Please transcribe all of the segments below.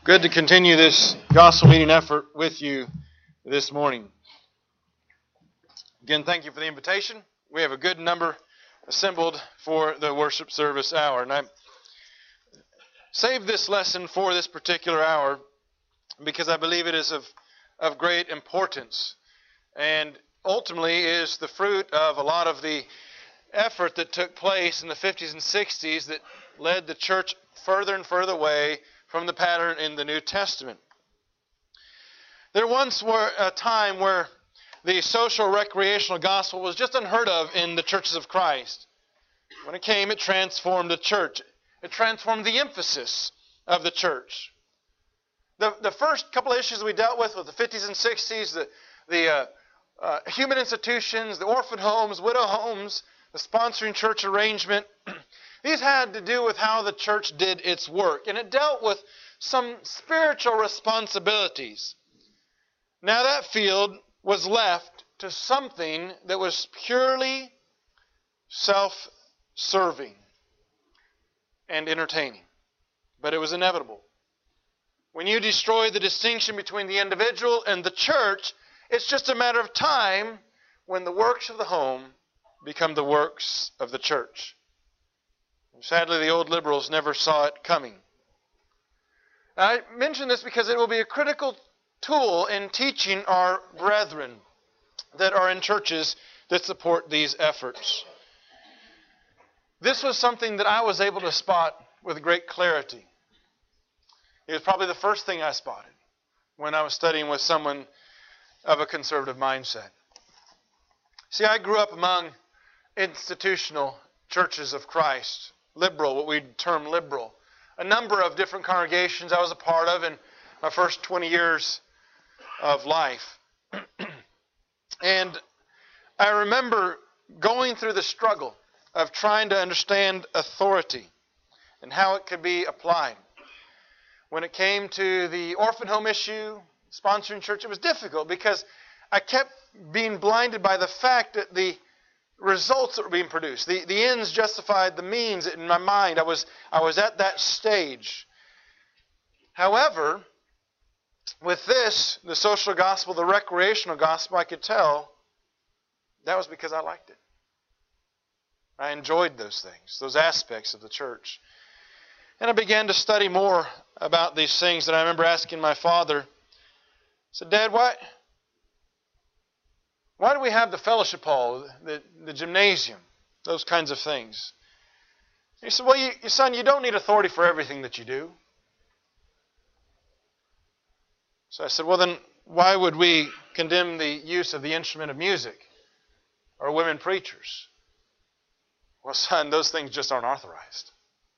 Good to continue this gospel meeting effort with you this morning. Again, thank you for the invitation. We have a good number assembled for the worship service hour. And I saved this lesson for this particular hour because I believe it is of great importance and ultimately is the fruit of a lot of the effort that took place in the 50s and 60s that led the church further and further away from the pattern in the New Testament. There once were a time where the social recreational gospel was just unheard of in the churches of Christ. When it came, it transformed the church. It transformed the emphasis of the church. The first couple of issues we dealt with the 50s and 60s, the human institutions, the orphan homes, widow homes, the sponsoring church arrangement. These had to do with how the church did its work, and it dealt with some spiritual responsibilities. Now that field was left to something that was purely self-serving and entertaining, but it was inevitable. When you destroy the distinction between the individual and the church, it's just a matter of time when the works of the home become the works of the church. Sadly, the old liberals never saw it coming. I mention this because it will be a critical tool in teaching our brethren that are in churches that support these efforts. This was something that I was able to spot with great clarity. It was probably the first thing I spotted when I was studying with someone of a conservative mindset. See, I grew up among institutional churches of Christ. Liberal, what we'd term liberal. A number of different congregations I was a part of in my first 20 years of life. And I remember going through the struggle of trying to understand authority and how it could be applied. When it came to the orphan home issue, sponsoring church, it was difficult because I kept being blinded by the fact that the results that were being produced. The ends justified the means in my mind. I was at that stage. However, with this, the social gospel, the recreational gospel, I could tell that was because I liked it. I enjoyed those things, those aspects of the church. And I began to study more about these things. And I remember asking my father, I said, Dad, why do we have the fellowship hall, the gymnasium, those kinds of things? He said, well, son, you don't need authority for everything that you do. So I said, well, then why would we condemn the use of the instrument of music or women preachers? Well, son, those things just aren't authorized.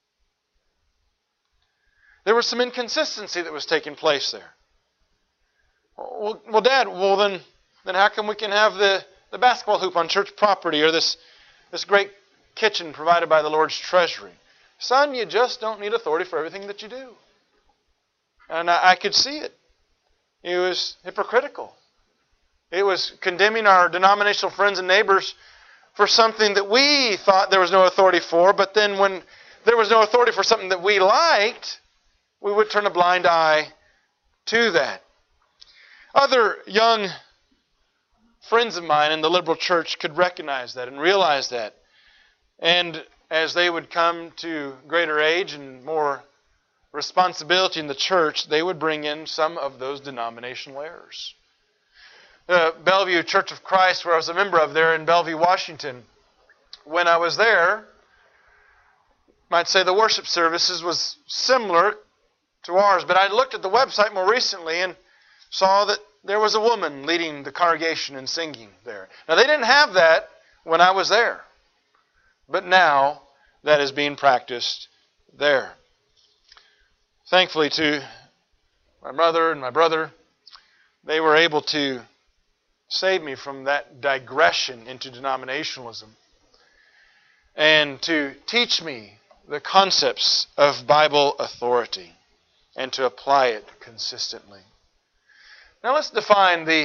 There was some inconsistency that was taking place there. Well, Dad, then how come we can have the basketball hoop on church property or this great kitchen provided by the Lord's treasury? Son, you just don't need authority for everything that you do. And I could see it. It was hypocritical. It was condemning our denominational friends and neighbors for something that we thought there was no authority for, but then when there was no authority for something that we liked, we would turn a blind eye to that. Other young friends of mine in the liberal church could recognize that and realize that. And as they would come to greater age and more responsibility in the church, they would bring in some of those denominational errors. The Bellevue Church of Christ, where I was a member of there in Bellevue, Washington, when I was there, might say the worship services was similar to ours, but I looked at the website more recently and saw that there was a woman leading the congregation and singing there. Now, they didn't have that when I was there. But now, that is being practiced there. Thankfully to my mother and my brother, they were able to save me from that digression into denominationalism and to teach me the concepts of Bible authority and to apply it consistently. Now let's define the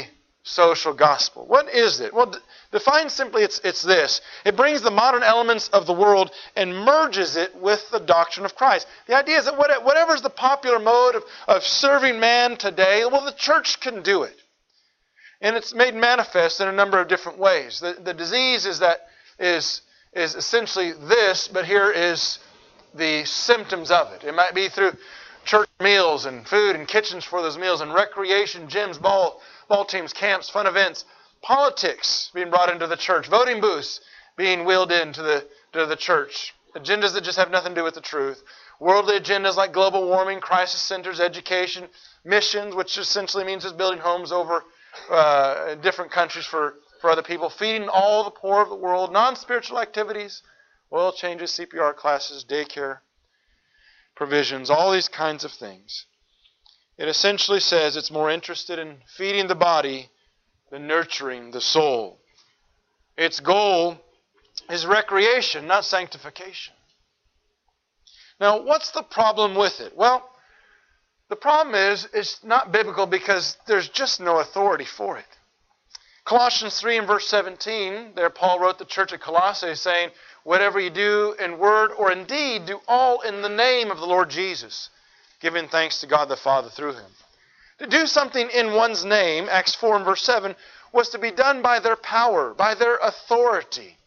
social gospel. What is it? Well, defined simply, it's this. It brings the modern elements of the world and merges it with the doctrine of Christ. The idea is that whatever is the popular mode of serving man today, well, the church can do it. And it's made manifest in a number of different ways. The disease is essentially this, but here is the symptoms of it. It might be through church meals and food and kitchens for those meals and recreation, gyms, ball teams, camps, fun events, politics being brought into the church, voting booths being wheeled into the church, agendas that just have nothing to do with the truth, worldly agendas like global warming, crisis centers, education, missions, which essentially means just building homes over different countries for other people, feeding all the poor of the world, non-spiritual activities, oil changes, CPR classes, daycare provisions, all these kinds of things. It essentially says it's more interested in feeding the body than nurturing the soul. Its goal is recreation, not sanctification. Now, what's the problem with it? Well, the problem is it's not biblical because there's just no authority for it. Colossians 3 and verse 17, there Paul wrote the church at Colossae saying, whatever you do in word or in deed, do all in the name of the Lord Jesus, giving thanks to God the Father through Him. To do something in one's name, Acts 4 and verse 7, was to be done by their power, by their authority.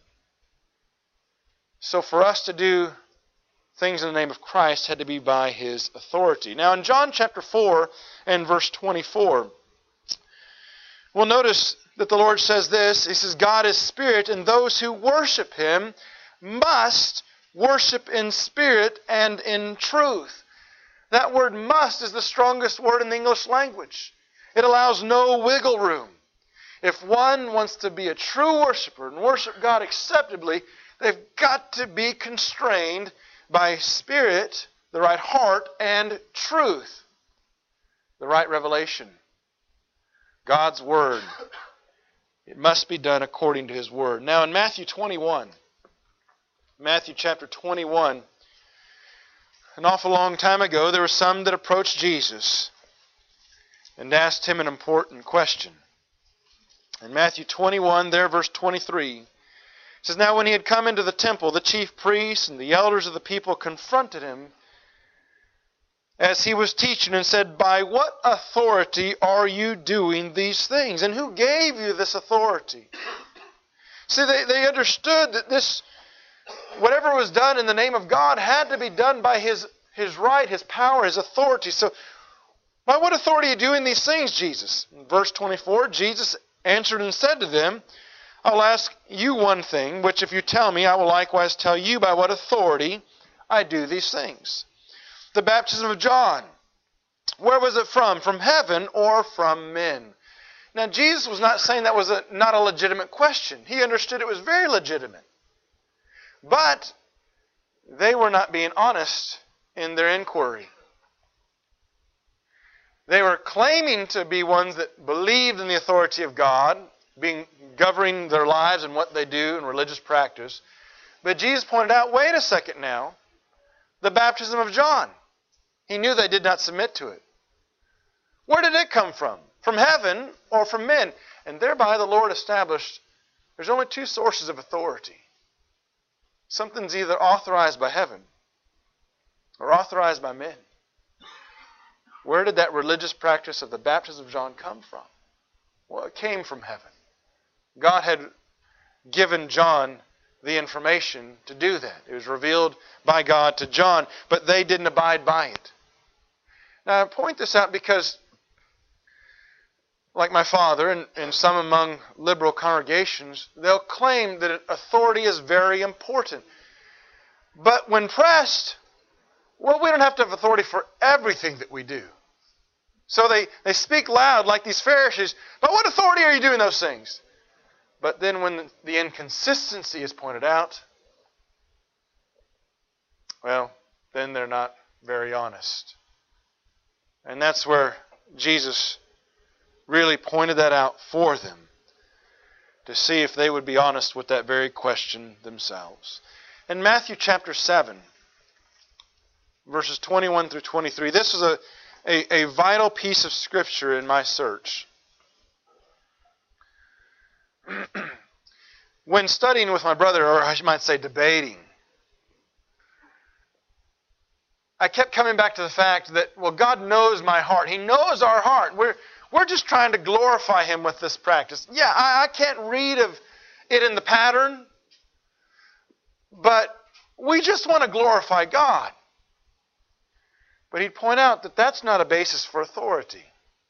So for us to do things in the name of Christ had to be by His authority. Now in John chapter 4 and verse 24, we'll notice that the Lord says this. He says, God is spirit, and those who worship Him must worship in spirit and in truth. That word must is the strongest word in the English language. It allows no wiggle room. If one wants to be a true worshiper and worship God acceptably, they've got to be constrained by spirit, the right heart, and truth, the right revelation. God's Word. It must be done according to His Word. Now in Matthew 21, Matthew chapter 21, an awful long time ago, there were some that approached Jesus and asked Him an important question. In Matthew 21, there verse 23, it says, Now when He had come into the temple, the chief priests and the elders of the people confronted Him as He was teaching and said, By what authority are you doing these things? And who gave you this authority? See, they understood that this, whatever was done in the name of God had to be done by His right, His power, His authority. So, by what authority are you doing these things, Jesus? In verse 24, Jesus answered and said to them, I'll ask you one thing, which if you tell me, I will likewise tell you by what authority I do these things. The baptism of John, where was it from? From heaven or from men? Now, Jesus was not saying that was not a legitimate question. He understood it was very legitimate. But they were not being honest in their inquiry. They were claiming to be ones that believed in the authority of God, governing their lives and what they do in religious practice. But Jesus pointed out, wait a second now, the baptism of John. He knew they did not submit to it. Where did it come from? From heaven or from men? And thereby the Lord established there's only two sources of authority. Something's either authorized by heaven or authorized by men. Where did that religious practice of the baptism of John come from? Well, it came from heaven. God had given John the information to do that. It was revealed by God to John, but they didn't abide by it. Now, I point this out because, like my father and some among liberal congregations, they'll claim that authority is very important. But when pressed, well, we don't have to have authority for everything that we do. So they speak loud like these Pharisees, by what authority are you doing those things? But then when the inconsistency is pointed out, well, then they're not very honest. And that's where Jesus really pointed that out for them, to see if they would be honest with that very question themselves. In Matthew chapter 7, verses 21 through 23, this was a vital piece of Scripture in my search. when studying with my brother, or I might say debating, I kept coming back to the fact that, well, God knows my heart. He knows our heart. We're just trying to glorify Him with this practice. Yeah, I can't read of it in the pattern, but we just want to glorify God. But he'd point out that that's not a basis for authority.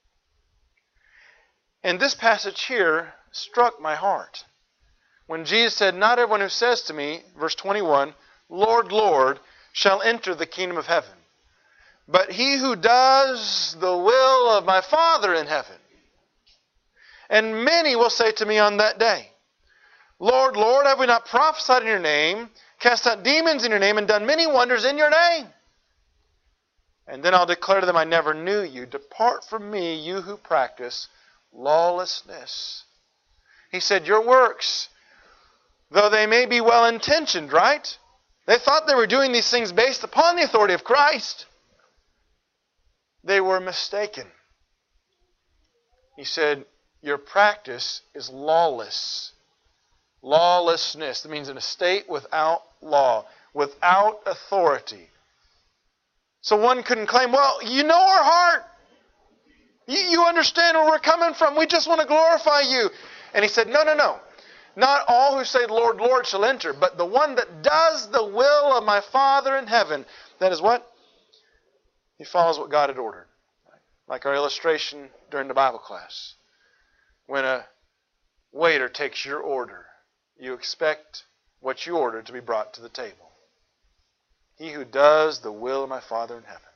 And this passage here struck my heart. When Jesus said, "Not everyone who says to me," verse 21, "Lord, Lord, shall enter the kingdom of heaven, but he who does the will of my Father in heaven. And many will say to me on that day, Lord, Lord, have we not prophesied in your name, cast out demons in your name, and done many wonders in your name? And then I'll declare to them, I never knew you. Depart from me, you who practice lawlessness." He said, your works, though they may be well-intentioned, right? They thought they were doing these things based upon the authority of Christ. They were mistaken. He said, your practice is lawless. Lawlessness. That means in a state without law, without authority. So one couldn't claim, well, you know our heart. You understand where we're coming from. We just want to glorify you. And he said, no. Not all who say, Lord, Lord, shall enter, but the one that does the will of my Father in heaven. That is what? He follows what God had ordered. Like our illustration during the Bible class. When a waiter takes your order, you expect what you ordered to be brought to the table. He who does the will of my Father in heaven.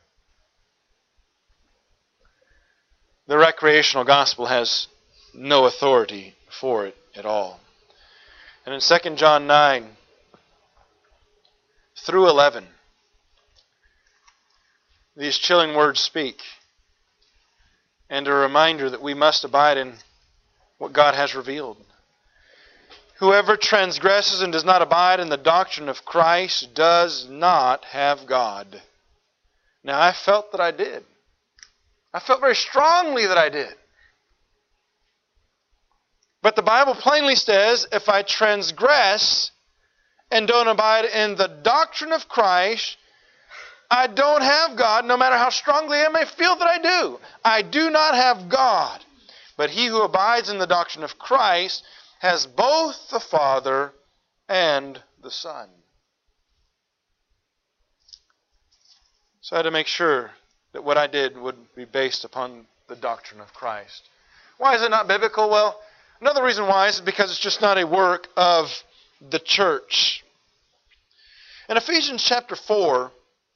The recreational gospel has no authority for it at all. And in 2 John 9 through 11, these chilling words speak. And a reminder that we must abide in what God has revealed. Whoever transgresses and does not abide in the doctrine of Christ does not have God. Now, I felt that I did. I felt very strongly that I did. But the Bible plainly says, if I transgress and don't abide in the doctrine of Christ, I don't have God, no matter how strongly I may feel that I do. I do not have God. But he who abides in the doctrine of Christ has both the Father and the Son. So I had to make sure that what I did would be based upon the doctrine of Christ. Why is it not biblical? Well, another reason why is because it's just not a work of the church. In Ephesians chapter 4,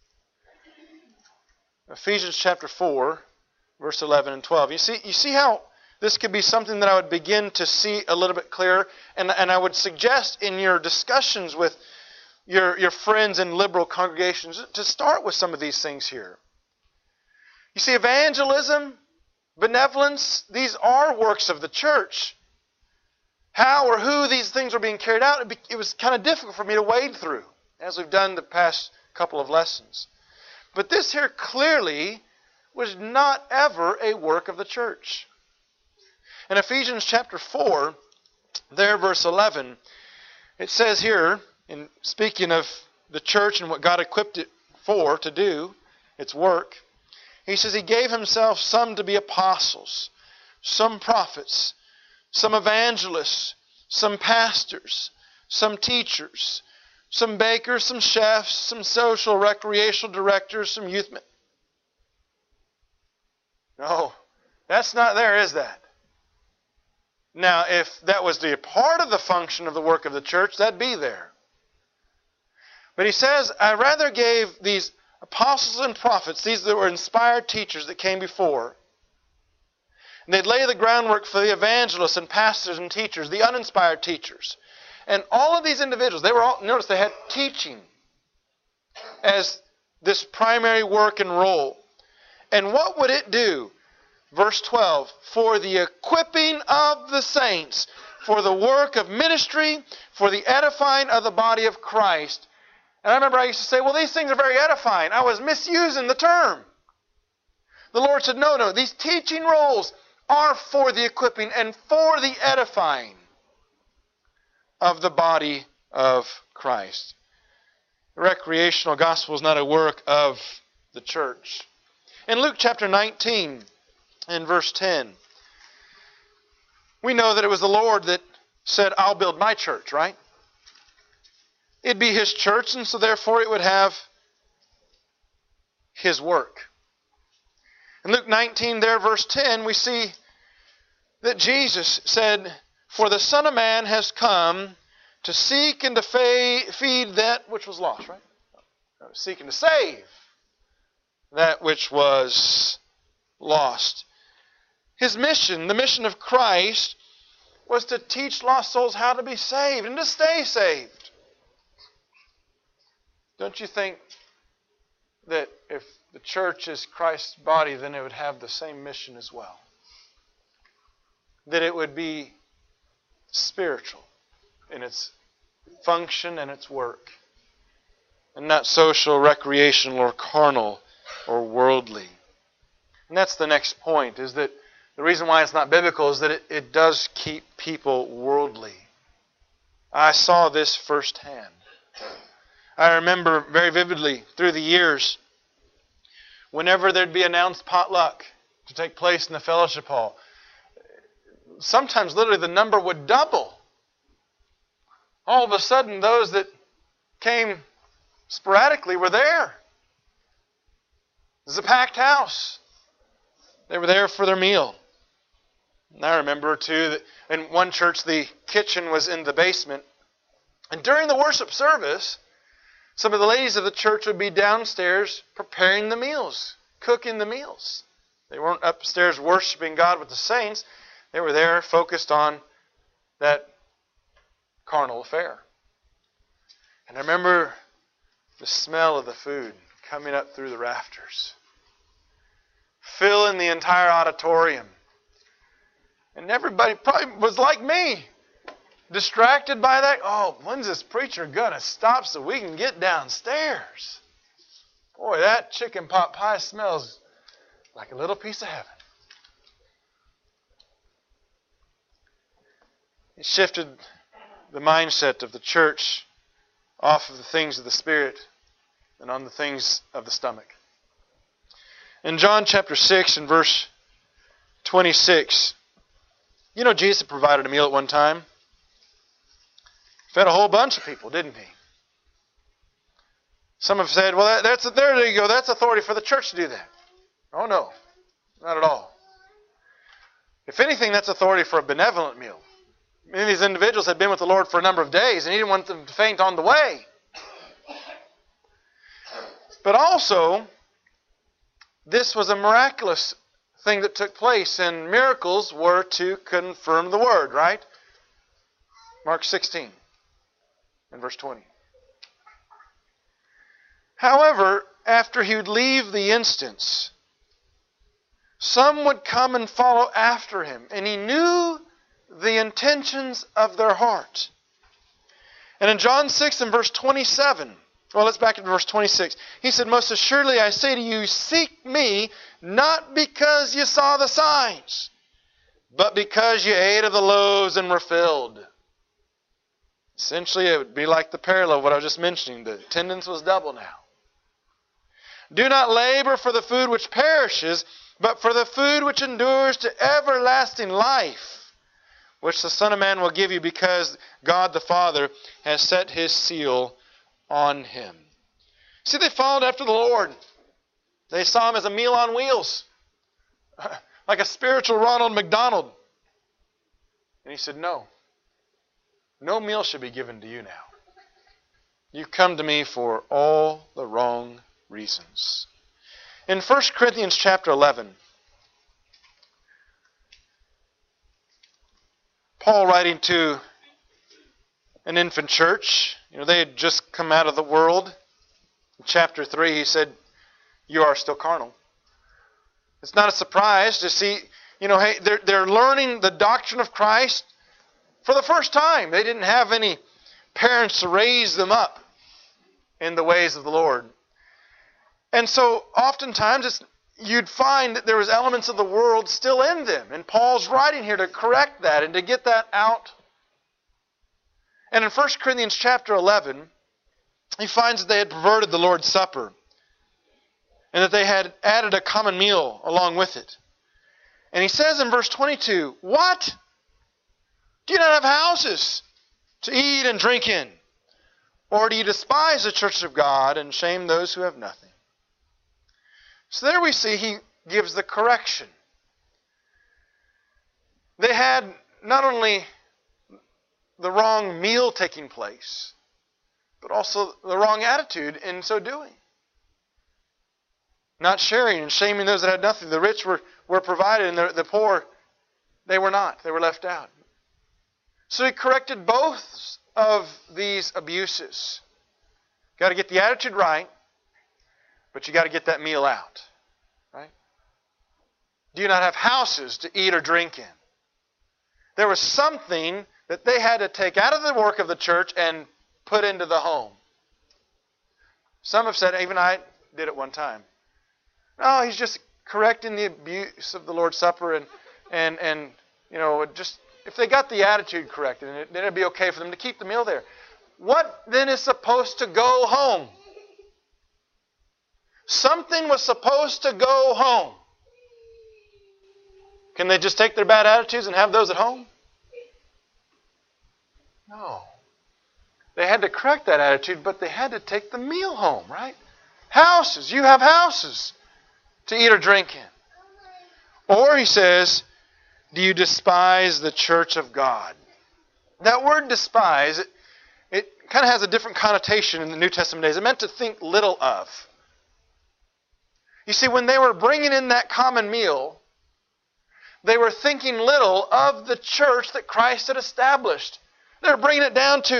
verse 11 and 12, you see how this could be something that I would begin to see a little bit clearer, and I would suggest in your discussions with your friends in liberal congregations to start with some of these things here. You see, evangelism, benevolence, these are works of the church. How or who these things were being carried out, it was kind of difficult for me to wade through, as we've done the past couple of lessons. But this here clearly was not ever a work of the church. In Ephesians chapter 4, there verse 11, it says here, in speaking of the church and what God equipped it for to do, its work, he says he gave himself some to be apostles, some prophets, some evangelists, some pastors, some teachers, some bakers, some chefs, some social, recreational directors, some youth men. No, that's not there, is that? Now, if that was to be a part of the function of the work of the church, that'd be there. But he says, I rather gave these apostles and prophets, these that were inspired teachers that came before, and they'd lay the groundwork for the evangelists and pastors and teachers, the uninspired teachers. And all of these individuals, notice they had teaching as this primary work and role. And what would it do? Verse 12, for the equipping of the saints, for the work of ministry, for the edifying of the body of Christ. And I remember I used to say, well, these things are very edifying. I was misusing the term. The Lord said, no, these teaching roles are for the equipping and for the edifying. of the body of Christ. The recreational gospel is not a work of the church. In Luke chapter 19 and verse 10, we know that it was the Lord that said, I'll build my church, right? It'd be His church, and so therefore it would have His work. In Luke 19 there, verse 10, we see that Jesus said, for the Son of Man has come to seek and to feed that which was lost, right? Seeking to save that which was lost. His mission, the mission of Christ, was to teach lost souls how to be saved and to stay saved. Don't you think that if the church is Christ's body, then it would have the same mission as well? That it would be spiritual in its function and its work, and not social, recreational, or carnal, or worldly. And that's the next point, is that the reason why it's not biblical is that it does keep people worldly. I saw this firsthand. I remember very vividly through the years, whenever there'd be announced potluck to take place in the fellowship hall, sometimes literally the number would double. All of a sudden, those that came sporadically were there. It was a packed house. They were there for their meal. And I remember, too, that in one church the kitchen was in the basement. And during the worship service, some of the ladies of the church would be downstairs preparing the meals, cooking the meals. They weren't upstairs worshiping God with the saints. They were there focused on that carnal affair. And I remember the smell of the food coming up through the rafters, filling the entire auditorium. And everybody probably was like me, distracted by that. Oh, when's this preacher going to stop so we can get downstairs? Boy, that chicken pot pie smells like a little piece of heaven. It shifted the mindset of the church off of the things of the Spirit and on the things of the stomach. In John chapter 6 and verse 26, you know Jesus provided a meal at one time. Fed a whole bunch of people, didn't He? Some have said, well, there you go, that's authority for the church to do that. Oh no, not at all. If anything, that's authority for a benevolent meal. Many of these individuals had been with the Lord for a number of days, and He didn't want them to faint on the way. But also, this was a miraculous thing that took place, and miracles were to confirm the Word, right? Mark 16 and verse 20. However, after He would leave the instance, some would come and follow after Him, and He knew the intentions of their heart. And in John 6 and verse 27, well, let's back to verse 26. He said, most assuredly I say to you, seek me not because you saw the signs, but because you ate of the loaves and were filled. Essentially, it would be like the parallel of what I was just mentioning. The attendance was double now. Do not labor for the food which perishes, but for the food which endures to everlasting life, which the Son of Man will give you, because God the Father has set His seal on Him. See, they followed after the Lord. They saw Him as a meal on wheels, like a spiritual Ronald McDonald. And He said, no meal should be given to you now. You've come to me for all the wrong reasons. In 1 Corinthians chapter 11, Paul, writing to an infant church, they had just come out of the world. In chapter 3, he said, you are still carnal. It's not a surprise to see, hey, they're learning the doctrine of Christ for the first time. They didn't have any parents to raise them up in the ways of the Lord. And so oftentimes you'd find that there was elements of the world still in them. And Paul's writing here to correct that and to get that out. And in 1 Corinthians chapter 11, he finds that they had perverted the Lord's Supper and that they had added a common meal along with it. And he says in verse 22, "What? Do you not have houses to eat and drink in? Or do you despise the church of God and shame those who have nothing?" So there we see he gives the correction. They had not only the wrong meal taking place, but also the wrong attitude in so doing. Not sharing and shaming those that had nothing. The rich were provided and the poor, they were not. They were left out. So he corrected both of these abuses. Got to get the attitude right, but you got to get that meal out. Right? Do you not have houses to eat or drink in? There was something that they had to take out of the work of the church and put into the home. Some have said, even I did it one time. No, he's just correcting the abuse of the Lord's Supper and just if they got the attitude corrected, then it'd be okay for them to keep the meal there. What then is supposed to go home? Something was supposed to go home. Can they just take their bad attitudes and have those at home? No. They had to correct that attitude, but they had to take the meal home, right? Houses. You have houses to eat or drink in. Or he says, do you despise the church of God? That word despise, it kind of has a different connotation in the New Testament days. It meant to think little of. You see, when they were bringing in that common meal, they were thinking little of the church that Christ had established. They were bringing it down to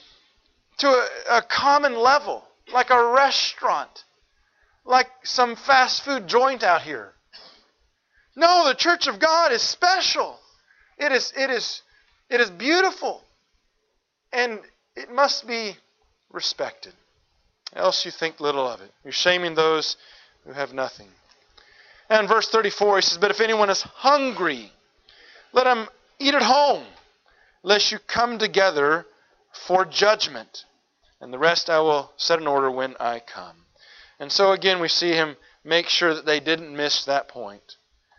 a common level, like a restaurant, like some fast food joint out here. No, the church of God is special. It is beautiful. And it must be respected. Else you think little of it. You're shaming those who have nothing. And in verse 34 he says, "But if anyone is hungry, let him eat at home, lest you come together for judgment. And the rest I will set in order when I come." And so again we see him make sure that they didn't miss that point.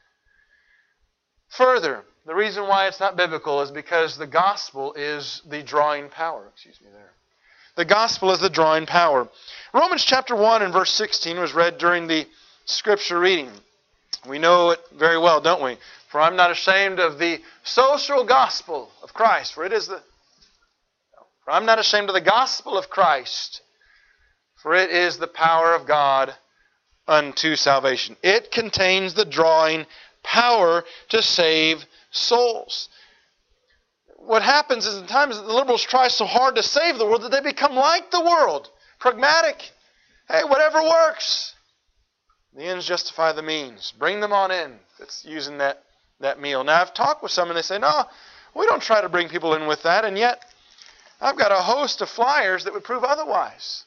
Further, the reason why it's not biblical is because the gospel is the drawing power. The gospel is the drawing power. Romans chapter 1 and verse 16 was read during the scripture reading. We know it very well, don't we? "For I'm not ashamed of the social gospel of Christ, for I'm not ashamed of the gospel of Christ, for it is the power of God unto salvation." It contains the drawing power to save souls. What happens is, in times that the liberals try so hard to save the world that they become like the world, pragmatic. Hey, whatever works. The ends justify the means. Bring them on in. It's using that meal. Now, I've talked with some and they say, "No, we don't try to bring people in with that," and yet I've got a host of flyers that would prove otherwise,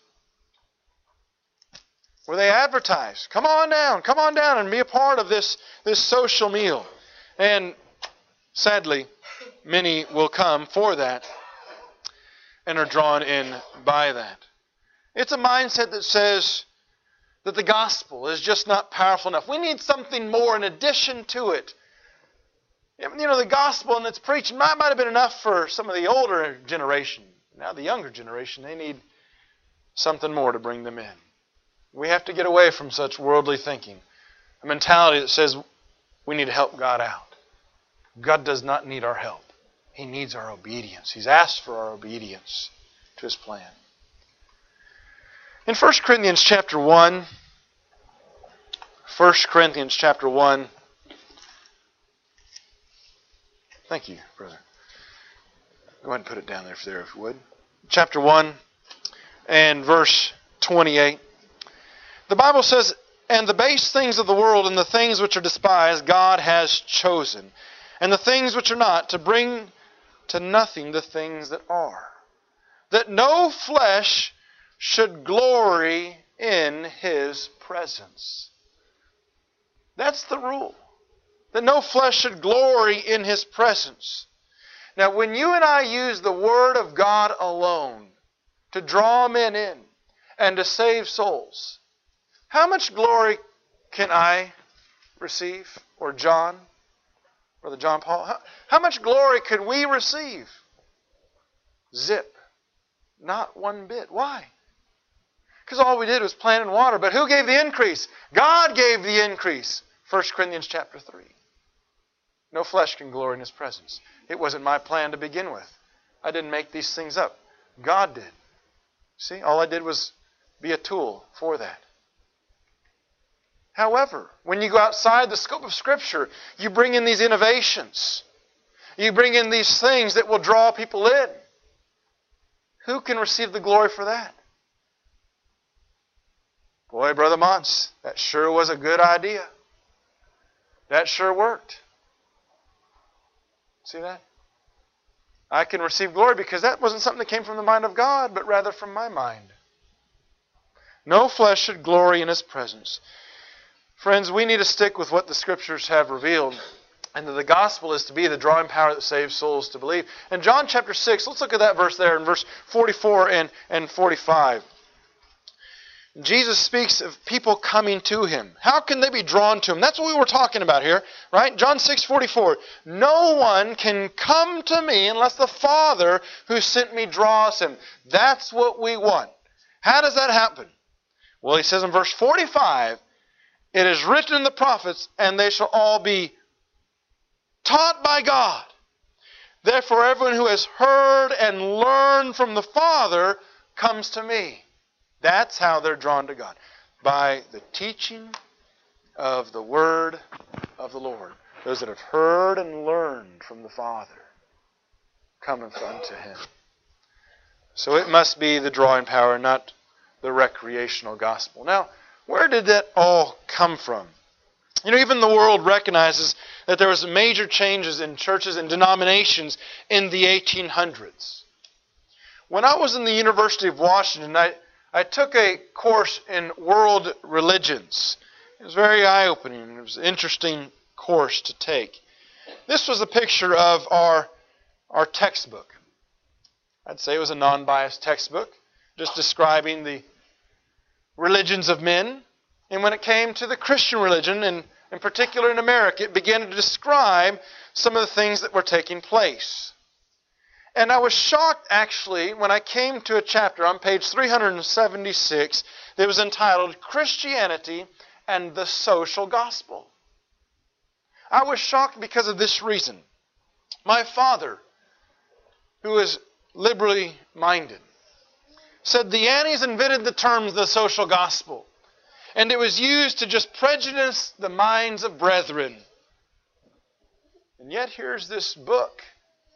where they advertise, come on down and be a part of this social meal. And sadly, many will come for that and are drawn in by that. It's a mindset that says that the gospel is just not powerful enough. We need something more in addition to it. The gospel and its preaching might have been enough for some of the older generation. Now the younger generation, they need something more to bring them in. We have to get away from such worldly thinking. A mentality that says we need to help God out. God does not need our help. He needs our obedience. He's asked for our obedience to His plan. In 1 Corinthians chapter 1, 1 Corinthians chapter 1, thank you, brother. Go ahead and put it down there if you would. Chapter 1 and verse 28. The Bible says, "And the base things of the world and the things which are despised God has chosen, and the things which are not, to bring to nothing the things that are, that no flesh should glory in His presence." That's the rule. That no flesh should glory in His presence. Now, when you and I use the Word of God alone to draw men in and to save souls, how much glory can I receive? Or John? Brother John Paul? How much glory could we receive? Zip. Not one bit. Why? Because all we did was plant and water. But who gave the increase? God gave the increase. 1 Corinthians chapter 3. No flesh can glory in His presence. It wasn't my plan to begin with. I didn't make these things up. God did. See, all I did was be a tool for that. However, when you go outside the scope of Scripture, you bring in these innovations. You bring in these things that will draw people in. Who can receive the glory for that? Boy, Brother Mons, that sure was a good idea. That sure worked. See that? I can receive glory because that wasn't something that came from the mind of God, but rather from my mind. No flesh should glory in His presence. Friends, we need to stick with what the Scriptures have revealed, and that the gospel is to be the drawing power that saves souls to believe. In John chapter 6, let's look at that verse there in verse 44 and 45. Jesus speaks of people coming to Him. How can they be drawn to Him? That's what we were talking about here, right? John 6:44. No one can come to me unless the Father who sent me draws him. That's what we want. How does that happen? Well, He says in verse 45, it is written in the prophets, and they shall all be taught by God. Therefore, everyone who has heard and learned from the Father comes to me. That's how they're drawn to God. By the teaching of the Word of the Lord. Those that have heard and learned from the Father cometh unto Him. So it must be the drawing power, not the recreational gospel. Now, where did that all come from? You know, even the world recognizes that there was major changes in churches and denominations in the 1800s. When I was in the University of Washington, I took a course in world religions. It was very eye-opening. It was an interesting course to take. This was a picture of our textbook. I'd say it was a non-biased textbook, just describing the religions of men. And when it came to the Christian religion, and in particular in America, it began to describe some of the things that were taking place. And I was shocked, actually, when I came to a chapter on page 376 that was entitled Christianity and the Social Gospel. I was shocked because of this reason. My father, who is liberally minded, said the Annies invented the term the social gospel, and it was used to just prejudice the minds of brethren. And yet here's this book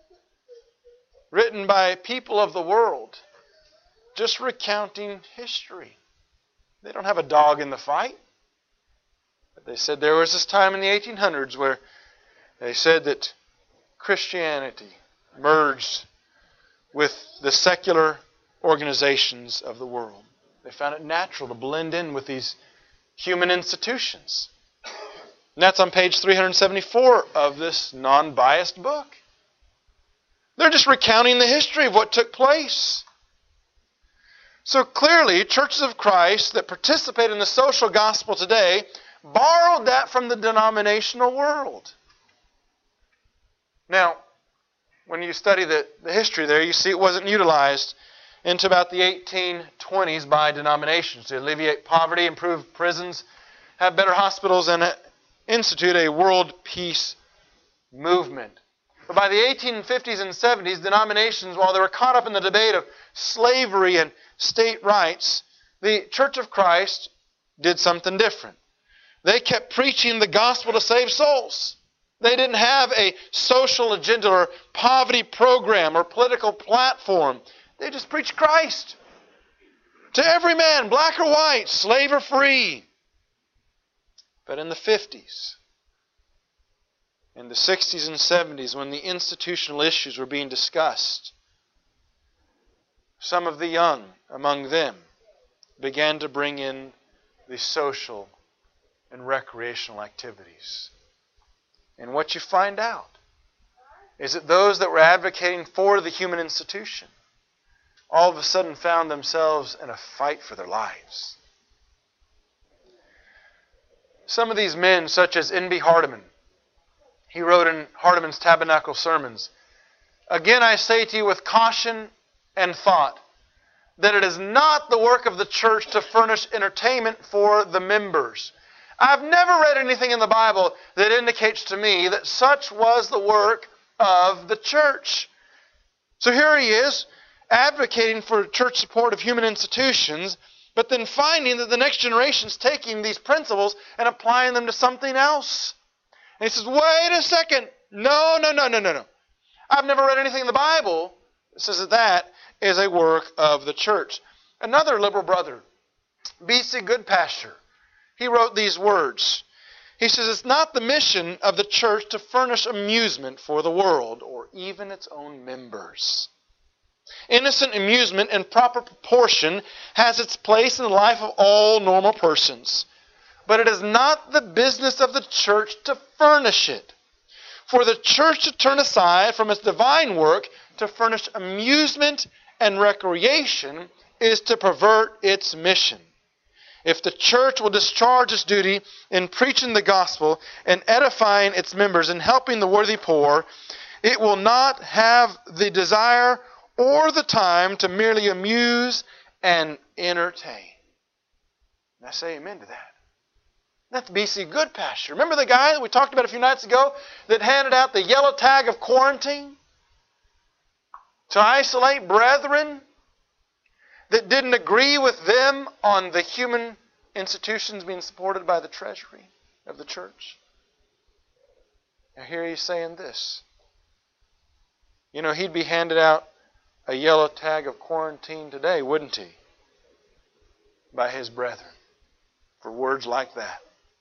written by people of the world, just recounting history. They don't have a dog in the fight. But they said there was this time in the 1800s where they said that Christianity merged with the secular organizations of the world. They found it natural to blend in with these human institutions. And that's on page 374 of this non-biased book. They're just recounting the history of what took place. So clearly, churches of Christ that participate in the social gospel today borrowed that from the denominational world. Now, when you study the history there, you see it wasn't utilized into about the 1820s by denominations to alleviate poverty, improve prisons, have better hospitals, and institute a world peace movement. But by the 1850s and 70s, denominations, while they were caught up in the debate of slavery and state rights, the Church of Christ did something different. They kept preaching the gospel to save souls. They didn't have a social agenda or poverty program or political platform. They just preached Christ to every man, black or white, slave or free. But in the 50s, in the 60s and 70s, when the institutional issues were being discussed, some of the young among them began to bring in the social and recreational activities. And what you find out is that those that were advocating for the human institution all of a sudden found themselves in a fight for their lives. Some of these men, such as N.B. Hardeman, he wrote in Hardeman's Tabernacle Sermons, "Again I say to you with caution and thought, that it is not the work of the church to furnish entertainment for the members." I've never read anything in the Bible that indicates to me that such was the work of the church. So here he is, advocating for church support of human institutions, but then finding that the next generation is taking these principles and applying them to something else. And he says, wait a second. No. I've never read anything in the Bible that says that is a work of the church. Another liberal brother, B.C. Goodpasture, he wrote these words. He says, it's not the mission of the church to furnish amusement for the world or even its own members. Innocent amusement in proper proportion has its place in the life of all normal persons. But it is not the business of the church to furnish it. For the church to turn aside from its divine work to furnish amusement and recreation is to pervert its mission. If the church will discharge its duty in preaching the gospel and edifying its members and helping the worthy poor, it will not have the desire or the time to merely amuse and entertain. And I say amen to that. That's B.C. Goodpasture. Remember the guy that we talked about a few nights ago that handed out the yellow tag of quarantine to isolate brethren that didn't agree with them on the human institutions being supported by the treasury of the church? Now here he's saying this. You know, he'd be handed out a yellow tag of quarantine today, wouldn't he? By his brethren for words like that.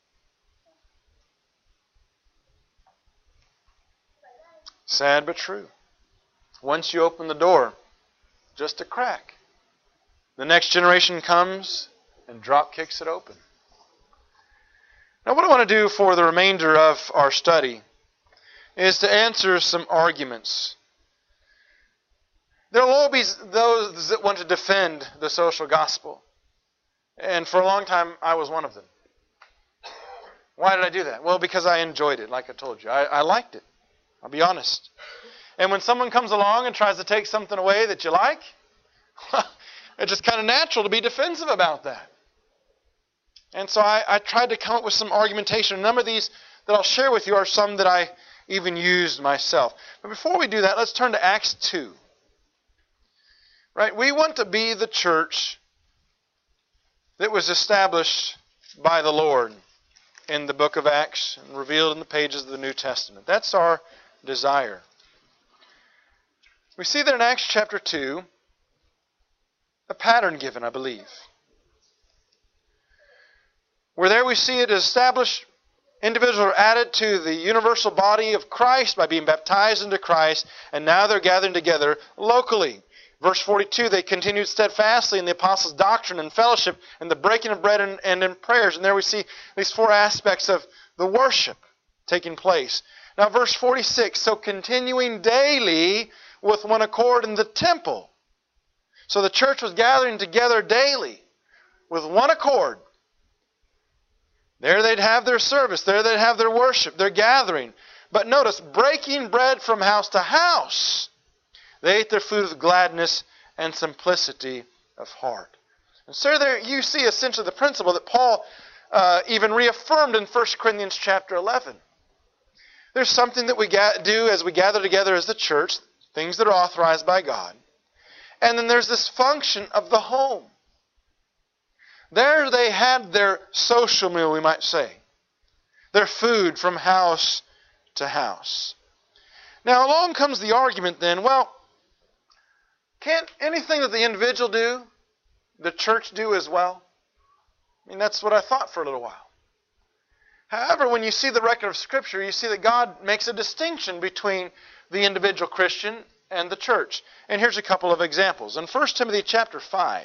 Sad but true. Once you open the door, just a crack, the next generation comes and drop kicks it open. Now what I want to do for the remainder of our study is to answer some arguments. There will always be those that want to defend the social gospel. And for a long time, I was one of them. Why did I do that? Well, because I enjoyed it, like I told you. I liked it. I'll be honest. And when someone comes along and tries to take something away that you like, it's just kind of natural to be defensive about that. And so I tried to come up with some argumentation. A number of these that I'll share with you are some that I even used myself. But before we do that, let's turn to Acts 2. Right? We want to be the church that was established by the Lord in the book of Acts and revealed in the pages of the New Testament. That's our desire. We see there in Acts chapter 2 a pattern given, I believe. Where there we see it established, individuals are added to the universal body of Christ by being baptized into Christ, and now they're gathering together locally. Verse 42, they continued steadfastly in the apostles' doctrine and fellowship and the breaking of bread and in prayers. And there we see these four aspects of the worship taking place. Now verse 46, so continuing daily with one accord in the temple. So the church was gathering together daily with one accord. There they'd have their service. There they'd have their worship, their gathering. But notice, breaking bread from house to house. They ate their food with gladness and simplicity of heart. And so there you see essentially the principle that Paul even reaffirmed in 1 Corinthians chapter 11. There's something that we do as we gather together as the church, things that are authorized by God. And then there's this function of the home. There they had their social meal, we might say. Their food from house to house. Now along comes the argument then, well, can't anything that the individual do, the church do as well? I mean, that's what I thought for a little while. However, when you see the record of Scripture, you see that God makes a distinction between the individual Christian and the church. And here's a couple of examples. In 1 Timothy chapter 5,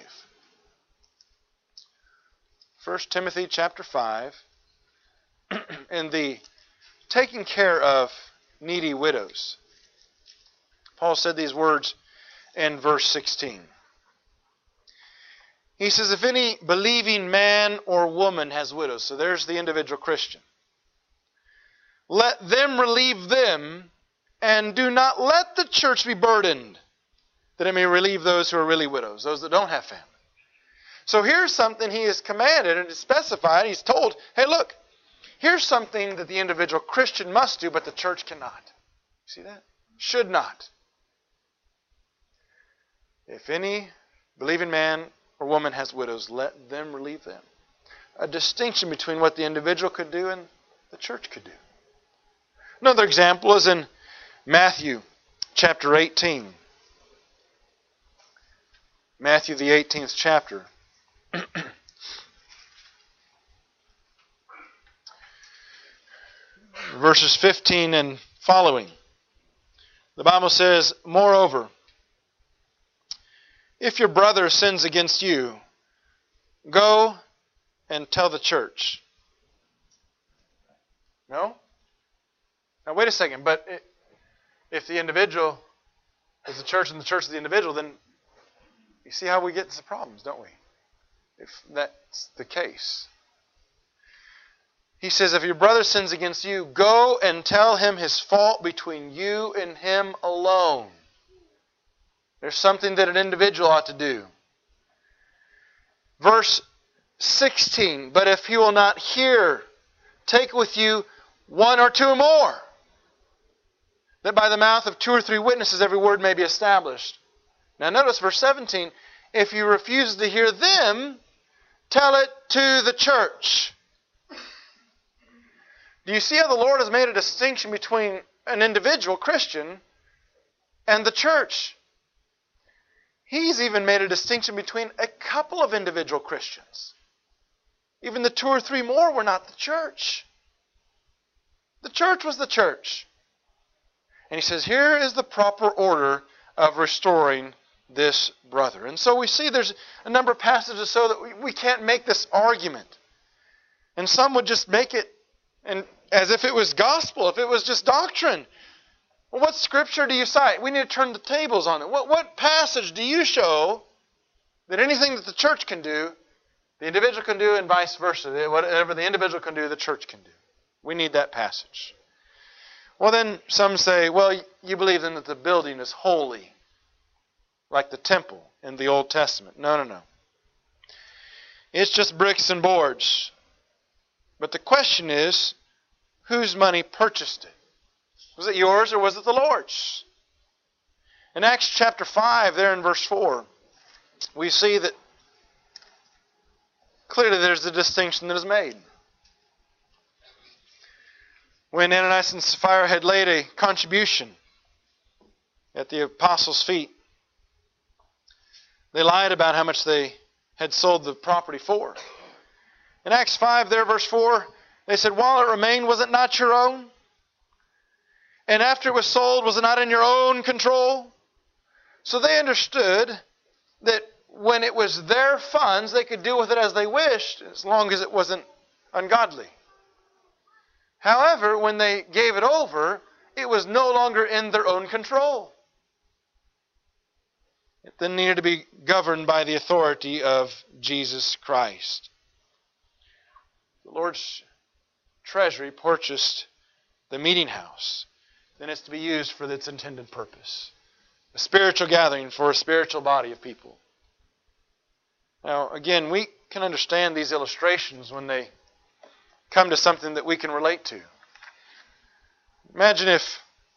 1 Timothy chapter 5, in the taking care of needy widows, Paul said these words in verse 16. He says, if any believing man or woman has widows, so there's the individual Christian, let them relieve them, and do not let the church be burdened, that it may relieve those who are really widows, those that don't have family. So here's something he has commanded and specified. He's told, hey, look, here's something that the individual Christian must do, but the church cannot. See that? Should not. If any believing man or woman has widows, let them relieve them. A distinction between what the individual could do and the church could do. Another example is in Matthew chapter 18. Matthew the 18th chapter. Verses 15 and following. The Bible says, moreover, if your brother sins against you, go and tell the church. No? Now wait a second, but if the individual is the church and the church is the individual, then you see how we get into problems, don't we? If that's the case. He says, if your brother sins against you, go and tell him his fault between you and him alone. There's something that an individual ought to do. Verse 16, but if he will not hear, take with you one or two more, that by the mouth of 2 or 3 witnesses every word may be established. Now notice verse 17, if you refuse to hear them, tell it to the church. Do you see how the Lord has made a distinction between an individual Christian and the church? He's even made a distinction between a couple of individual Christians. Even the 2 or 3 more were not the church. The church was the church. And he says, here is the proper order of restoring this brother. And so we see there's a number of passages so that we can't make this argument. And some would just make it and as if it was gospel, if it was just doctrine. Well, what scripture do you cite? We need to turn the tables on it. What passage do you show that anything that the church can do, the individual can do, and vice versa? Whatever the individual can do, the church can do. We need that passage. Well, then some say, well, you believe then that the building is holy, like the temple in the Old Testament. No. It's just bricks and boards. But the question is, whose money purchased it? Was it yours or was it the Lord's? In Acts chapter 5, there in verse 4, we see that clearly there's a distinction that is made. When Ananias and Sapphira had laid a contribution at the apostles' feet, they lied about how much they had sold the property for. In Acts 5, there, verse 4, they said, while it remained, was it not your own? And after it was sold, was it not in your own control? So they understood that when it was their funds, they could do with it as they wished, as long as it wasn't ungodly. However, when they gave it over, it was no longer in their own control. It then needed to be governed by the authority of Jesus Christ. The Lord's treasury purchased the meeting house. Then it's to be used for its intended purpose. A spiritual gathering for a spiritual body of people. Now, again, we can understand these illustrations when they come to something that we can relate to. Imagine if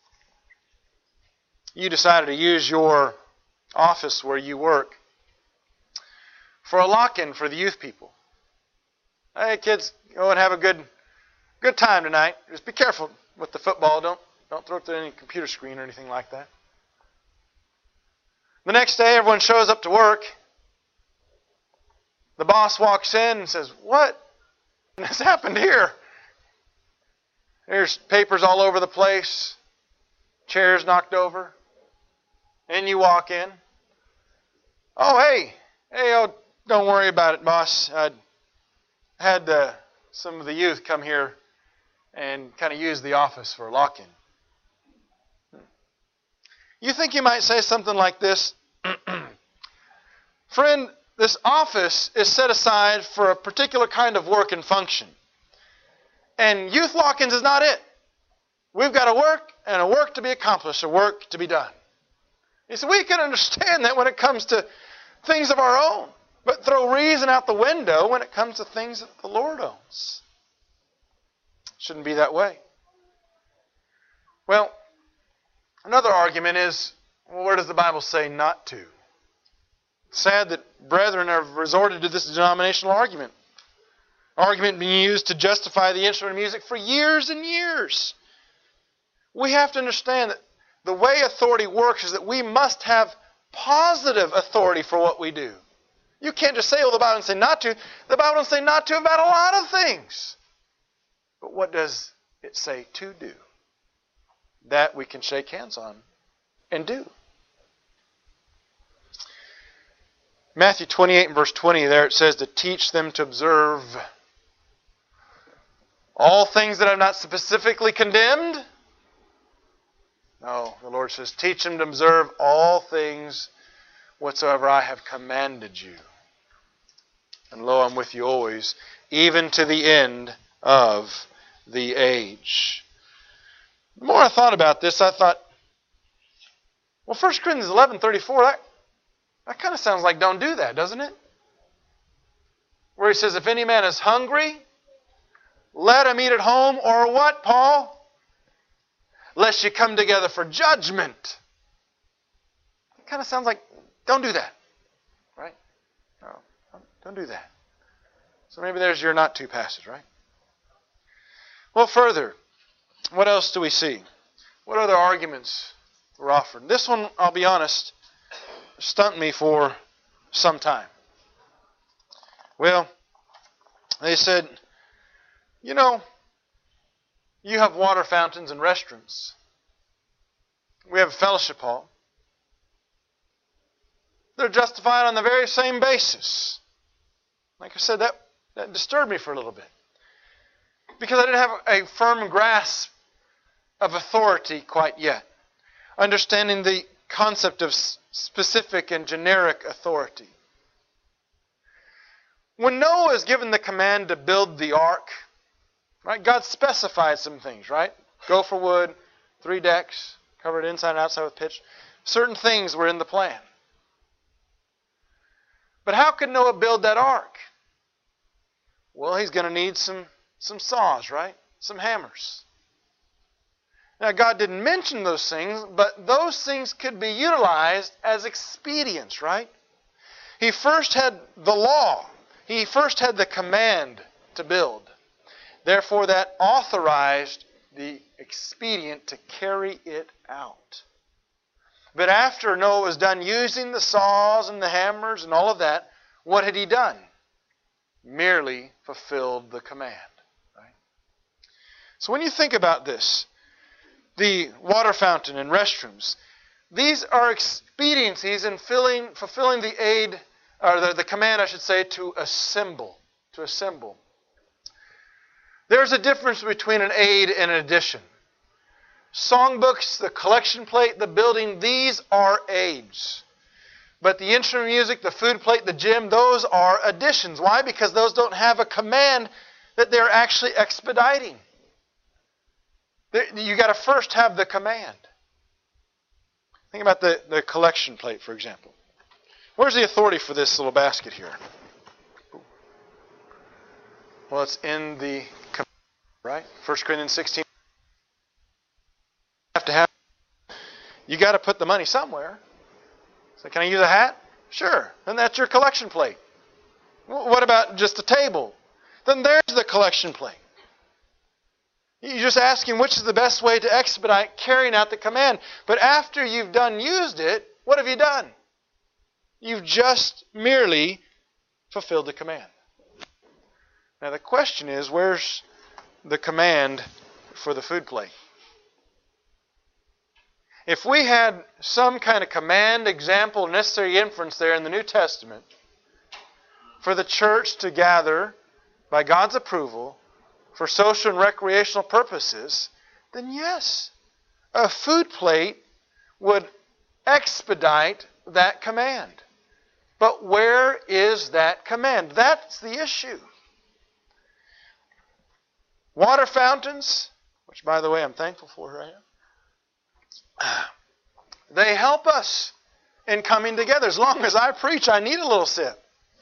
you decided to use your office where you work for a lock-in for the youth people. Hey, kids, go and have a good time tonight. Just be careful with the football. Don't throw it through any computer screen or anything like that. The next day, everyone shows up to work. The boss walks in and says, what has happened here? There's papers all over the place. Chairs knocked over. And you walk in. Oh, hey, don't worry about it, boss. I had some of the youth come here and kind of use the office for a lock-in. You think you might say something like this, friend, this office is set aside for a particular kind of work and function. And youth lock-ins is not it. We've got a work and a work to be accomplished, a work to be done. You see, we can understand that when it comes to things of our own, but throw reason out the window when it comes to things that the Lord owns. Shouldn't be that way. Well, another argument is, well, where does the Bible say not to? It's sad that brethren have resorted to this denominational argument. Argument being used to justify the instrument of music for years and years. We have to understand that the way authority works is that we must have positive authority for what we do. You can't just say, well, the Bible doesn't say not to. The Bible doesn't say not to about a lot of things. But what does it say to do? That we can shake hands on and do. Matthew 28 and verse 20, there it says to teach them to observe all things that I've not specifically condemned. No, the Lord says, teach them to observe all things whatsoever I have commanded you. And lo, I'm with you always, even to the end of the age. The more I thought about this, I thought, well, 1 Corinthians 11:34, that kind of sounds like don't do that, doesn't it? Where he says, if any man is hungry, let him eat at home, or what, Paul? Lest you come together for judgment. It kind of sounds like, don't do that. Right? No, don't do that. So maybe there's your not to passage, right? Well, further, what else do we see? What other arguments were offered? This one, I'll be honest, stumped me for some time. Well, they said, you know, you have water fountains and restrooms. We have a fellowship hall. They're justified on the very same basis. Like I said, that disturbed me for a little bit. Because I didn't have a firm grasp of authority quite yet. Understanding the concept of specific and generic authority. When Noah is given the command to build the ark, right, God specified some things, right? Gopher wood, 3 decks, covered inside and outside with pitch. Certain things were in the plan. But how could Noah build that ark? Well, he's going to need some saws, right? Some hammers. Now, God didn't mention those things, but those things could be utilized as expedients, right? He first had the law. He first had the command to build. Therefore, that authorized the expedient to carry it out. But after Noah was done using the saws and the hammers and all of that, what had he done? Merely fulfilled the command. Right? So when you think about this, the water fountain and restrooms, these are expediencies in fulfilling the aid, or the command, I should say, to assemble. To assemble. There's a difference between an aid and an addition. Songbooks, the collection plate, the building, these are aids. But the instrument music, the food plate, the gym, those are additions. Why? Because those don't have a command that they're actually expediting. You've got to first have the command. Think about the collection plate, for example. Where's the authority for this little basket here? Well, it's in the command, right? 1 Corinthians 16. You got to put the money somewhere. So can I use a hat? Sure. Then that's your collection plate. What about just a table? Then there's the collection plate. You're just asking which is the best way to expedite carrying out the command. But after you've used it, what have you done? You've just merely fulfilled the command. Now the question is, where's the command for the food plate? If we had some kind of command, example, necessary inference there in the New Testament for the church to gather by God's approval for social and recreational purposes, then yes, a food plate would expedite that command. But where is that command? That's the issue. Water fountains, which by the way I'm thankful for right now, they help us in coming together. As long as I preach, I need a little sip.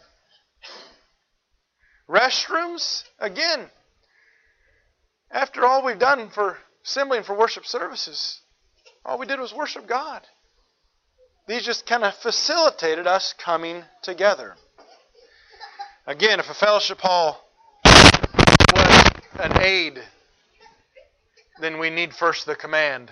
Restrooms, again, after all we've done for assembling for worship services, all we did was worship God. These just kind of facilitated us coming together. Again, if a fellowship hall was an aid, then we need first the command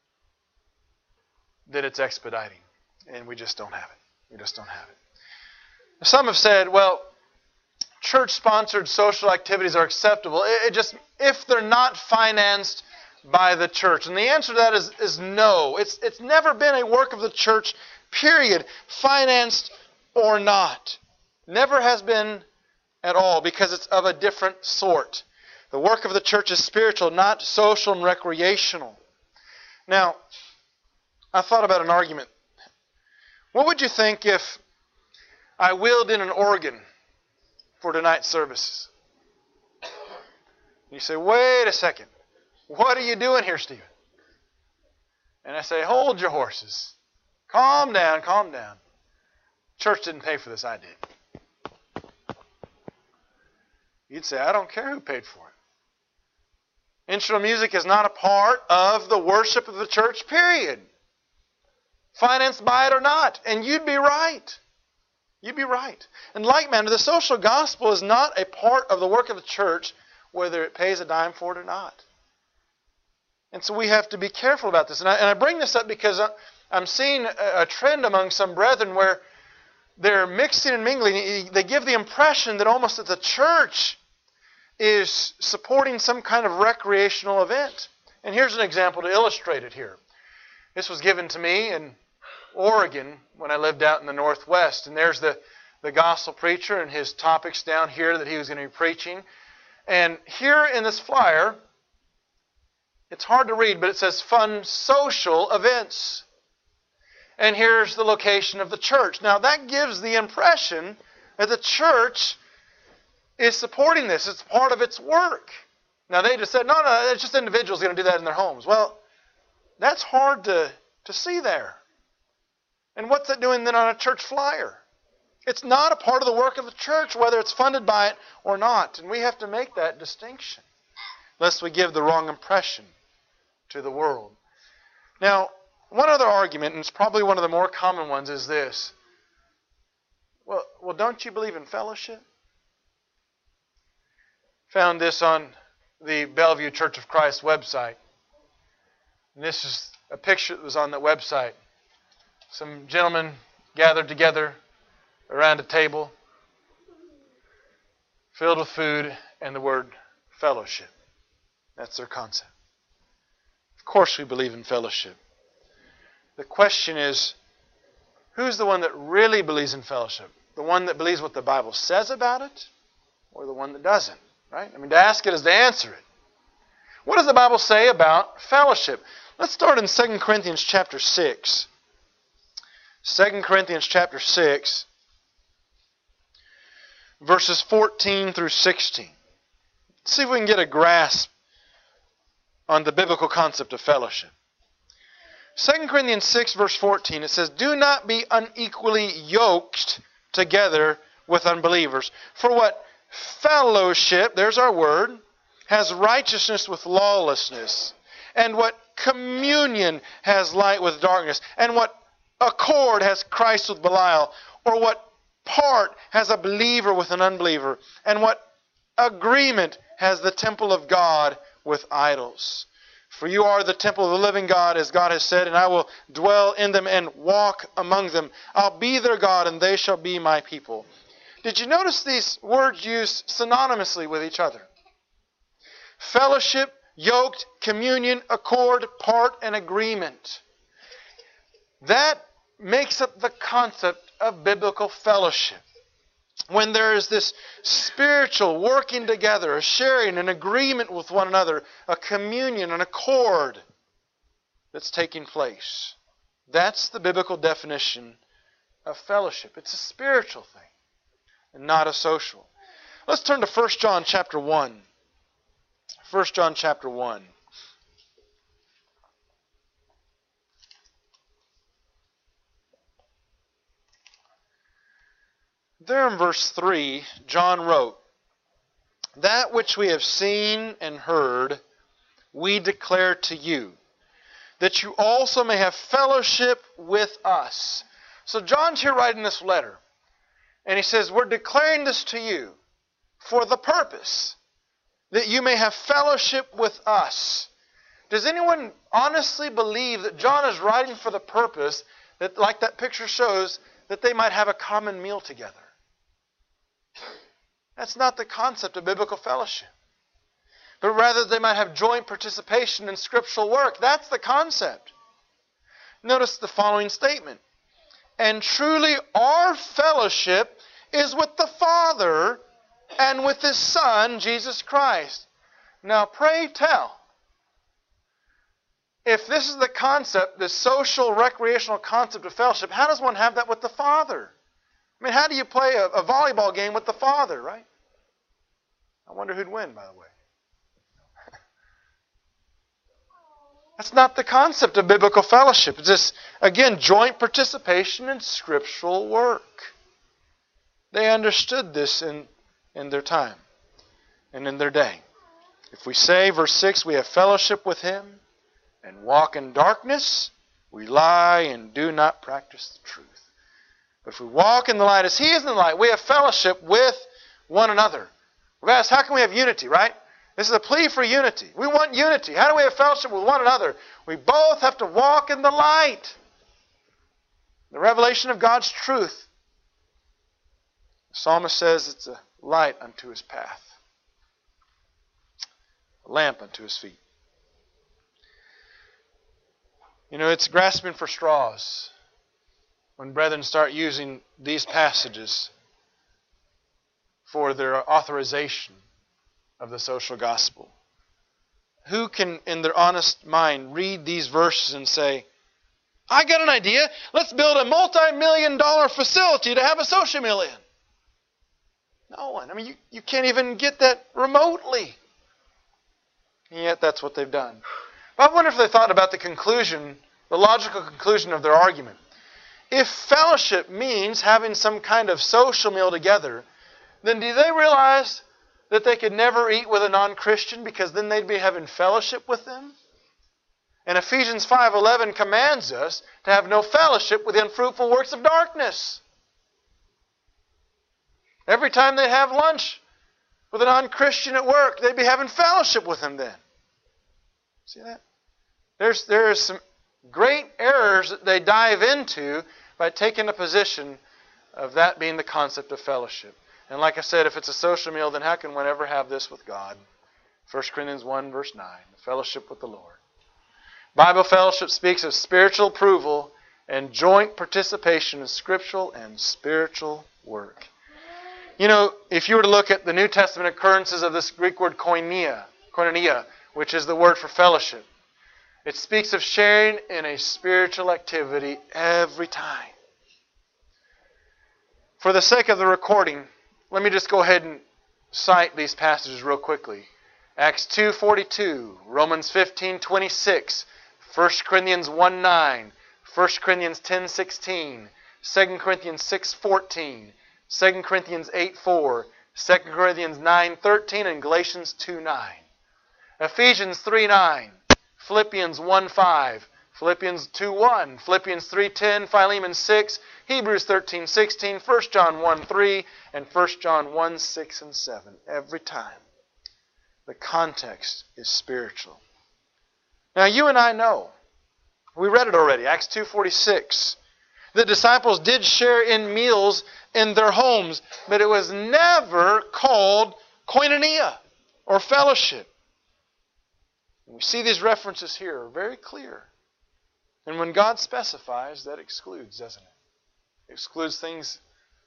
that it's expediting. And we just don't have it. We just don't have it. Some have said, well, church-sponsored social activities are acceptable. If they're not financed by the church. And the answer to that is no. It's never been a work of the church, period, financed or not. Never has been at all, because it's of a different sort. The work of the church is spiritual, not social and recreational. Now, I thought about an argument. What would you think if I wheeled in an organ for tonight's services? You say, wait a second. What are you doing here, Stephen? And I say, hold your horses. Calm down, calm down. Church didn't pay for this, I did. You'd say, I don't care who paid for it. Instrumental music is not a part of the worship of the church, period. Financed by it or not. And you'd be right. You'd be right. In like manner, the social gospel is not a part of the work of the church, whether it pays a dime for it or not. And so we have to be careful about this. And I bring this up because I'm seeing a trend among some brethren where they're mixing and mingling. They give the impression that almost that the church is supporting some kind of recreational event. And here's an example to illustrate it here. This was given to me in Oregon when I lived out in the Northwest. And there's the gospel preacher and his topics down here that he was going to be preaching. And here in this flyer, it's hard to read, but it says fun social events. And here's the location of the church. Now that gives the impression that the church is supporting this. It's part of its work. Now they just said, no, it's just individuals going to do that in their homes. Well, that's hard to see there. And what's that doing then on a church flyer? It's not a part of the work of the church, whether it's funded by it or not. And we have to make that distinction, lest we give the wrong impression to the world. Now, one other argument, and it's probably one of the more common ones, is this. Well, don't you believe in fellowship? Found this on the Bellevue Church of Christ website. And this is a picture that was on that website. Some gentlemen gathered together around a table filled with food and the word fellowship. That's their concept. Of course we believe in fellowship. The question is, who's the one that really believes in fellowship? The one that believes what the Bible says about it, or the one that doesn't? Right? I mean, to ask it is to answer it. What does the Bible say about fellowship? Let's start in 2 Corinthians chapter 6. 2 Corinthians chapter 6, verses 14 through 16. Let's see if we can get a grasp on the biblical concept of fellowship. 2 Corinthians 6, verse 14, it says, do not be unequally yoked together with unbelievers. For what fellowship, there's our word, has righteousness with lawlessness? And what communion has light with darkness? And what accord has Christ with Belial? Or what part has a believer with an unbeliever? And what agreement has the temple of God with idols? For you are the temple of the living God, as God has said, and I will dwell in them and walk among them. I'll be their God, and they shall be my people. Did you notice these words used synonymously with each other? Fellowship, yoked, communion, accord, part, and agreement. That makes up the concept of biblical fellowship. When there is this spiritual working together, a sharing, an agreement with one another, a communion, an accord that's taking place. That's the biblical definition of fellowship. It's a spiritual thing and not a social. Let's turn to 1 John chapter 1. 1 John chapter 1. There in verse 3, John wrote, "That which we have seen and heard, we declare to you, that you also may have fellowship with us." So John's here writing this letter, and he says, we're declaring this to you for the purpose that you may have fellowship with us. Does anyone honestly believe that John is writing for the purpose that, like that picture shows, that they might have a common meal together? That's not the concept of biblical fellowship. But rather they might have joint participation in scriptural work. That's the concept. Notice the following statement. "And truly our fellowship is with the Father and with His Son, Jesus Christ." Now pray tell, if this is the concept, the social, recreational concept of fellowship, how does one have that with the Father? I mean, how do you play a volleyball game with the Father, right? I wonder who'd win, by the way. That's not the concept of biblical fellowship. It's just, again, joint participation in scriptural work. They understood this in their time and in their day. If we say, verse 6, we have fellowship with Him and walk in darkness, we lie and do not practice the truth. But if we walk in the light as He is in the light, we have fellowship with one another. We've asked, how can we have unity, right? This is a plea for unity. We want unity. How do we have fellowship with one another? We both have to walk in the light. The revelation of God's truth. The psalmist says it's a light unto his path, a lamp unto his feet. You know, it's grasping for straws when brethren start using these passages for their authorization of the social gospel. Who can, in their honest mind, read these verses and say, I got an idea, let's build a multi-million-dollar facility to have a social meal in? No one. I mean, you can't even get that remotely. And yet that's what they've done. But I wonder if they thought about the conclusion, the logical conclusion of their argument. If fellowship means having some kind of social meal together, then do they realize that they could never eat with a non-Christian because then they'd be having fellowship with them? And Ephesians 5:11 commands us to have no fellowship with the unfruitful works of darkness. Every time they have lunch with a non-Christian at work, they'd be having fellowship with him then. See that? There are some great errors that they dive into by taking a position of that being the concept of fellowship. And like I said, if it's a social meal, then how can one ever have this with God? 1 Corinthians 1 verse 9, the fellowship with the Lord. Bible fellowship speaks of spiritual approval and joint participation in scriptural and spiritual work. You know, if you were to look at the New Testament occurrences of this Greek word koinonia, which is the word for fellowship, it speaks of sharing in a spiritual activity every time. For the sake of the recording, let me just go ahead and cite these passages real quickly. Acts 2:42, Romans 15:26, 1 Corinthians 1:9, 1 Corinthians 10:16, 2 Corinthians 6:14, 2 Corinthians 8:4, 2 Corinthians 9:13, and Galatians 2:9. Ephesians 3:9, Philippians 1:5, Philippians 2:1, Philippians 3:10, Philemon 6, Hebrews 13:16, 1 John 1:3, and 1 John 1:6 and 7. Every time, the context is spiritual. Now you and I know, we read it already, Acts 2:46. The disciples did share in meals in their homes, but it was never called koinonia or fellowship. And we see these references here are very clear. And when God specifies, that excludes, doesn't it? It excludes things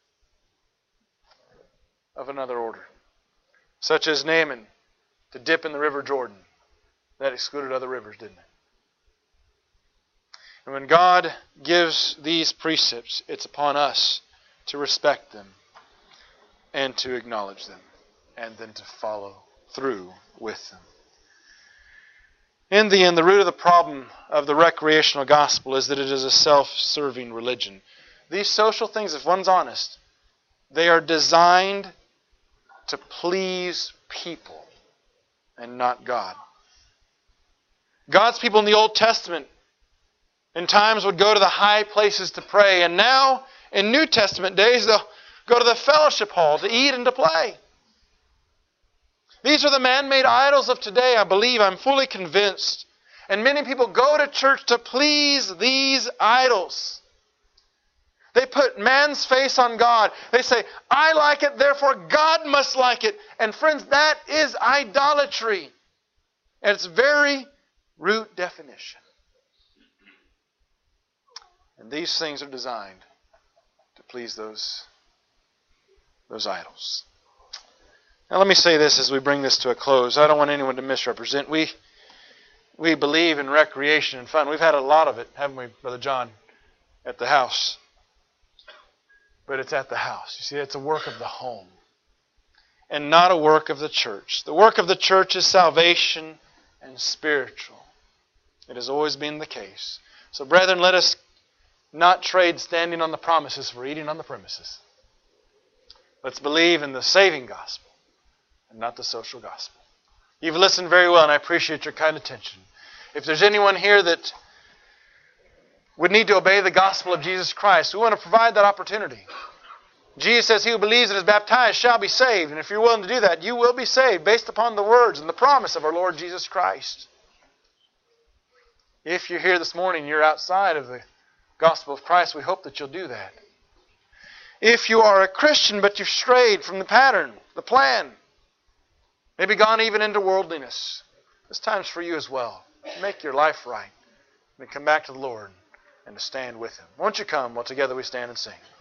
of another order. Such as Naaman to dip in the river Jordan. That excluded other rivers, didn't it? And when God gives these precepts, it's upon us to respect them and to acknowledge them and then to follow through with them. In the end, the root of the problem of the recreational gospel is that it is a self-serving religion. These social things, if one's honest, they are designed to please people and not God. God's people in the Old Testament in times would go to the high places to pray, and now in New Testament days they'll go to the fellowship hall to eat and to play. These are the man-made idols of today, I believe. I'm fully convinced. And many people go to church to please these idols. They put man's face on God. They say, I like it, therefore God must like it. And friends, that is idolatry. At its very root definition. And these things are designed to please those idols. Now let me say this as we bring this to a close. I don't want anyone to misrepresent. We believe in recreation and fun. We've had a lot of it, haven't we, Brother John, at the house. But it's at the house. You see, it's a work of the home and not a work of the church. The work of the church is salvation and spiritual. It has always been the case. So, brethren, let us not trade standing on the promises for eating on the premises. Let's believe in the saving gospel and not the social gospel. You've listened very well, and I appreciate your kind attention. If there's anyone here that would need to obey the gospel of Jesus Christ, we want to provide that opportunity. Jesus says, he who believes and is baptized shall be saved. And if you're willing to do that, you will be saved based upon the words and the promise of our Lord Jesus Christ. If you're here this morning, you're outside of the gospel of Christ, we hope that you'll do that. If you are a Christian but you've strayed from the pattern, the plan, maybe gone even into worldliness, this time's for you as well. Make your life right and come back to the Lord and to stand with Him. Won't you come while together we stand and sing?